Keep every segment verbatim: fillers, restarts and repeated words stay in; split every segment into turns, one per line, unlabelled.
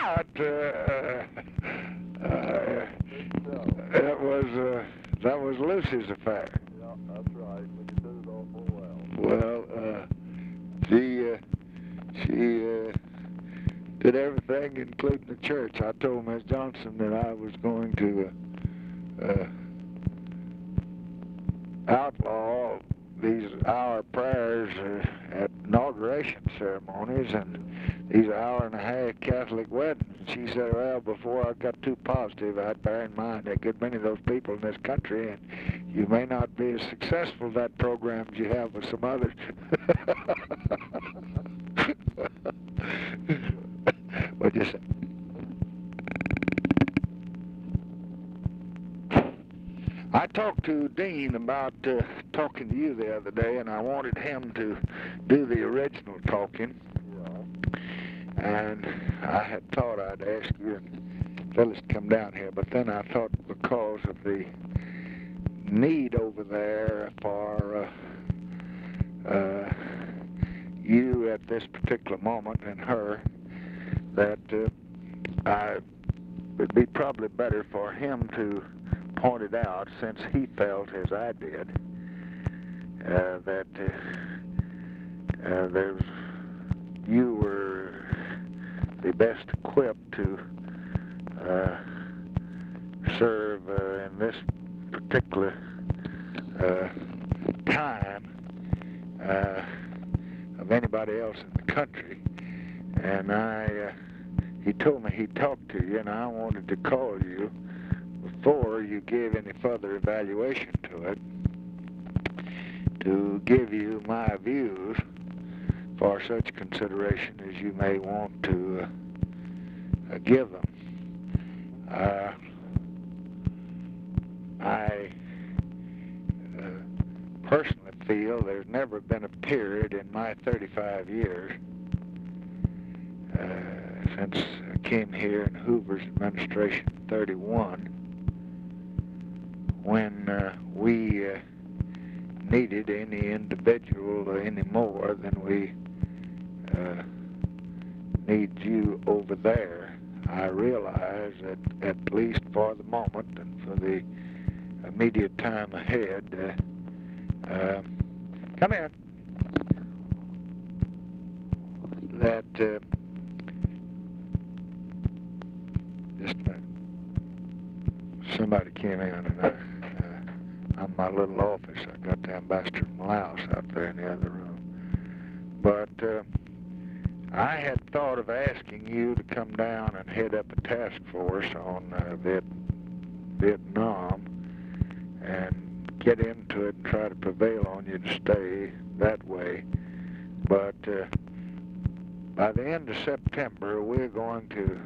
out. Uh, uh, that was uh, that was Lucy's affair.
Yeah, that's right. But you did it awful well.
Well, uh, she uh, she uh, did everything, including the church. I told Miss Johnson that I was going to uh, uh, outlaw these hour prayers uh, at inauguration ceremonies and these hour and a half Catholic weddings. She said, well, before I got too positive, I'd bear in mind that a good many of those people in this country, and you may not be as successful that program as you have with some others. What'd you say? I talked to Dean about uh, talking to you the other day, and I wanted him to do the original talking.
Yeah.
And I had thought I'd ask you and Phyllis to come down here, but then I thought because of the need over there for uh, uh, you at this particular moment and her, that uh, I, it'd be probably better for him to point it out, since he felt as I did, uh, that uh, uh, there's, you were the best equipped to uh, serve uh, in this particular uh, time uh, of anybody else in the country. And I, uh, he told me he talked to you, and I wanted to call you before you gave any further evaluation to it, to give you my views for such consideration as you may want to uh, uh, give them. Uh, I uh, personally feel there's never been a period in my thirty-five years uh, since I came here in Hoover's administration in thirty-one when uh, we uh, needed any individual any more than we uh, need you over there. I realize that at least for the moment and for the immediate time ahead, uh, uh, come in, that uh, just a minute. Somebody came in and I I'm in my little office. I got the ambassador from Laos out there in the other room. But uh, I had thought of asking you to come down and head up a task force on uh, Viet Vietnam and get into it and try to prevail on you to stay that way. But uh, by the end of September, we're going to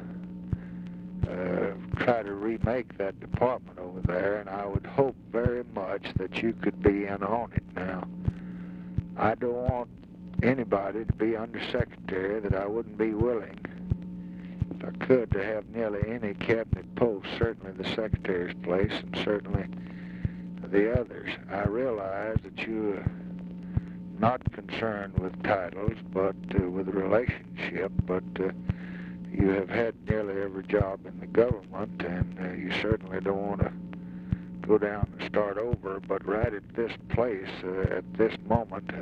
Uh, try to remake that department over there, and I would hope very much that you could be in on it. Now, I don't want anybody to be undersecretary that I wouldn't be willing, if I could, to have nearly any cabinet post, certainly the secretary's place and certainly the others. I realize that you're not concerned with titles, but uh, with relationship, but uh, you have had nearly every job in the government, and uh, you certainly don't want to go down and start over, but right at this place, uh, at this moment,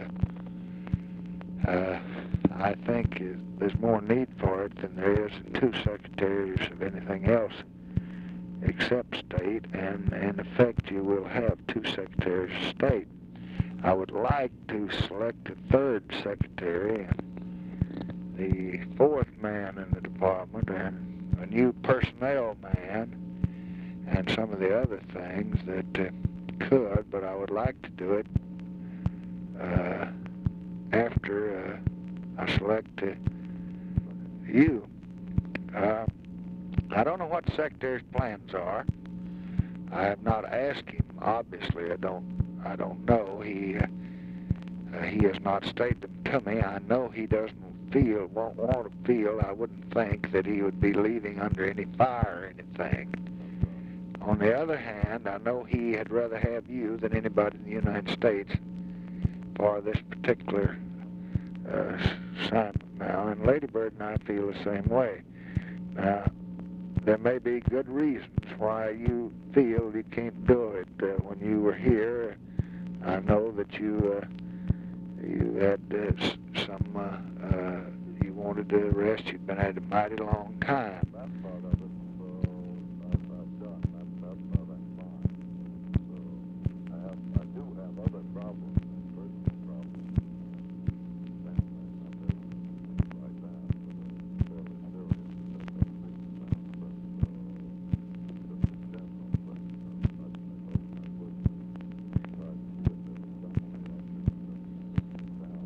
uh, uh, I think uh, there's more need for it than there is in two secretaries of anything else except state, and in effect you will have two secretaries of state. I would like to select a third secretary, and the fourth man in the department, and a new personnel man, and some of the other things that uh, could, but I would like to do it uh, after uh, I select uh, you. Uh, I don't know what the secretary's plans are. I have not asked him. Obviously, I don't. I don't know. He uh, uh, he has not stated them to me. I know he doesn't feel, won't want to feel, I wouldn't think that he would be leaving under any fire or anything. On the other hand, I know he had rather have you than anybody in the United States for this particular uh, assignment now, and Lady Bird and I feel the same way. Now, there may be good reasons why you feel you can't do it. Uh, when you were here, I know that you uh, you had uh, s- some uh, uh, you wanted to rest. You've been at it a mighty long time.
That part of it, so I've, I've done. That, that part I'm fine. So I have, I do have other problems, personal problems. Family, I'm very right now, but they're fairly serious. That they think about, but uh, just in general. But uh, I, I hope I would try to see if there was some way I could uh, sit down.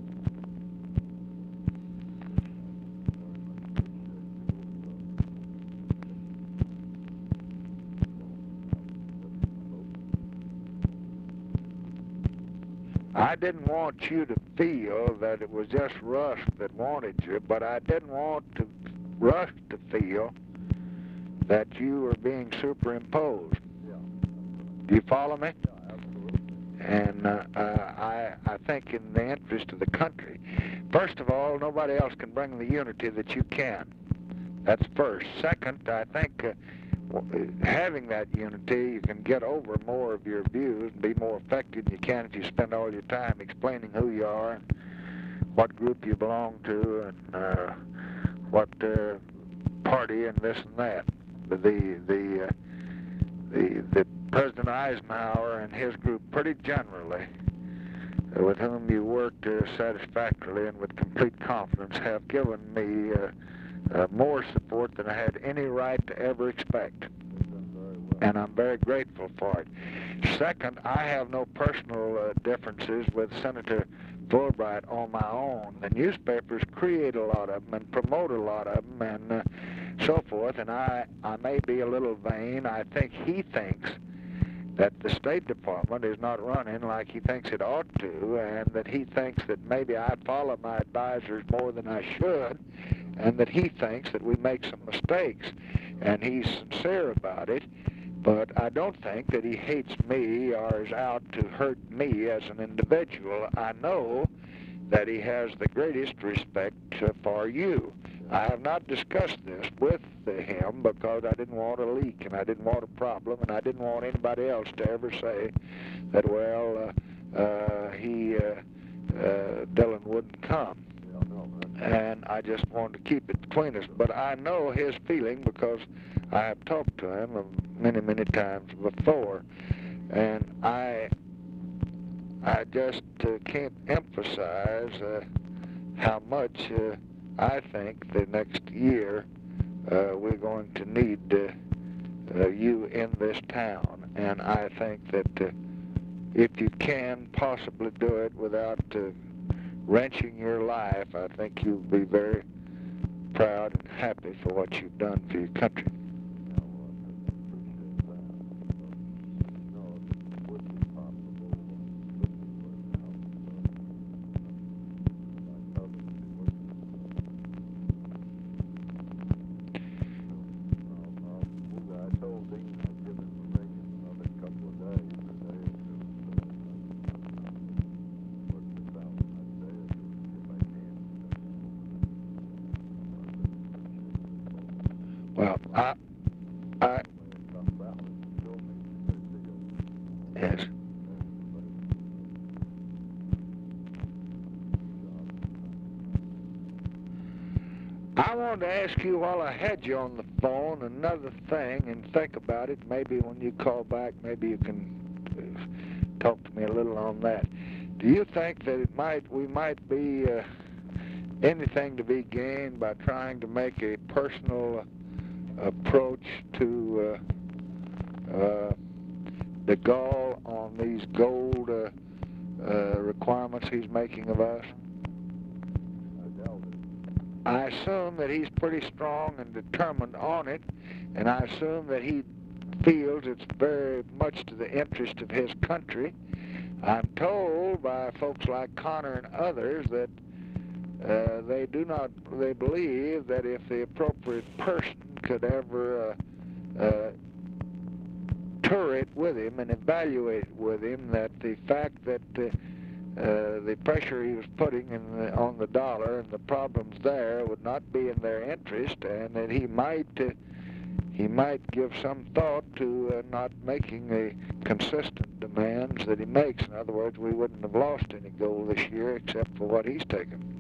I didn't want you to feel that it was just Russ that wanted you, but I didn't want to Russ to feel that you were being superimposed.
Yeah.
Do you follow me?
Yeah, absolutely.
And uh, uh, I, I think in the interest of the country, first of all, nobody else can bring the unity that you can. That's first. Second, I think uh, w- having that unity, you can get over more of your views and be more effective than you can if you spend all your time explaining who you are and what group you belong to and uh, what uh, party and this and that. The the uh, the the President Eisenhower and his group, pretty generally, uh, with whom you worked uh, satisfactorily and with complete confidence, have given me uh, uh, more support than I had any right to ever expect.
They've done very well.
And I'm very grateful for it. Second, I have no personal uh, differences with Senator Fulbright on my own. The newspapers create a lot of them and promote a lot of them and uh, so forth, and I, I may be a little vain. I think he thinks that the State Department is not running like he thinks it ought to, and that he thinks that maybe I follow my advisors more than I should, and that he thinks that we make some mistakes, and he's sincere about it. But I don't think that he hates me or is out to hurt me as an individual. I know that he has the greatest respect uh, for you. I have not discussed this with uh, him because I didn't want a leak and I didn't want a problem, and I didn't want anybody else to ever say that, well, uh, uh, he, uh, uh, Dillon wouldn't come.
Yeah, no, that's
And I just wanted to keep it between us. But I know his feeling because I have talked to him many, many times before. And I I just uh, can't emphasize uh, how much uh, I think the next year uh, we're going to need uh, uh, you in this town. And I think that uh, if you can possibly do it without uh, wrenching your life, I think you'll be very proud and happy for what you've done for your country.
Yeah, well, I appreciate that. So, no, if it would be possible, uh, would be worked out. So, I'd love it to be working. So, I'll, I'll move that. I told Dean I'd give him a ring in another couple of days, a day or two. So, I'd work this out in a day or two if I can.
Well, I, I, yes. I wanted to ask you while I had you on the phone another thing, and think about it. Maybe when you call back, maybe you can uh, talk to me a little on that. Do you think that it might, we might be uh, anything to be gained by trying to make a personal approach to uh, uh, de Gaulle on these gold uh, uh, requirements he's making of us?
I doubt it.
I assume that he's pretty strong and determined on it, and I assume that he feels it's very much to the interest of his country. I'm told by folks like Connor and others that uh, they do not, they believe that if the appropriate person could ever uh, uh, tour it with him and evaluate it with him, that the fact that uh, uh, the pressure he was putting in the, on the dollar and the problems there would not be in their interest, and that he might uh, he might give some thought to uh, not making the consistent demands that he makes. In other words, we wouldn't have lost any gold this year except for what he's taken.